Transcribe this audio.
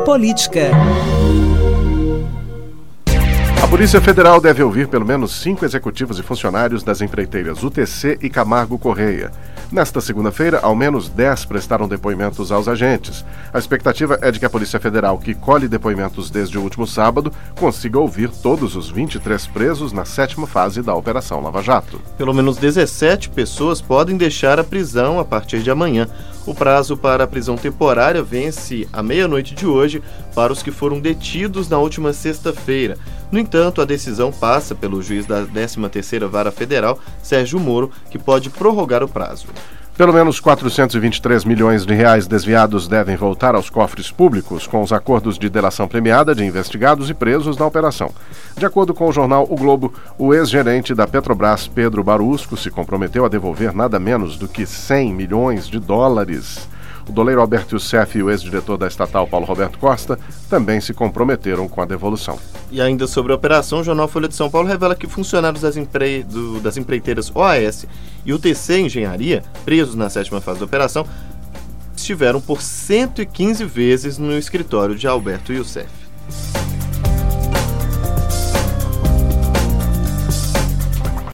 Política. A Polícia Federal deve ouvir pelo menos 5 executivos e funcionários das empreiteiras UTC e Camargo Correia. Nesta segunda-feira, ao menos 10 prestaram depoimentos aos agentes. A expectativa é de que a Polícia Federal, que colhe depoimentos desde o último sábado, consiga ouvir todos os 23 presos na 7ª fase da Operação Lava Jato. Pelo menos 17 pessoas podem deixar a prisão a partir de amanhã. O prazo para a prisão temporária vence à meia-noite de hoje para os que foram detidos na última sexta-feira. No entanto, a decisão passa pelo juiz da 13ª Vara Federal, Sérgio Moro, que pode prorrogar o prazo. Pelo menos 423 milhões de reais desviados devem voltar aos cofres públicos com os acordos de delação premiada de investigados e presos na operação. De acordo com o jornal O Globo, o ex-gerente da Petrobras, Pedro Barusco, se comprometeu a devolver nada menos do que 100 milhões de dólares. O doleiro Alberto Youssef e o ex-diretor da estatal, Paulo Roberto Costa, também se comprometeram com a devolução. E ainda sobre a operação, o jornal Folha de São Paulo revela que funcionários das empreiteiras OAS e UTC Engenharia, presos na 7ª fase da operação, estiveram por 115 vezes no escritório de Alberto Youssef.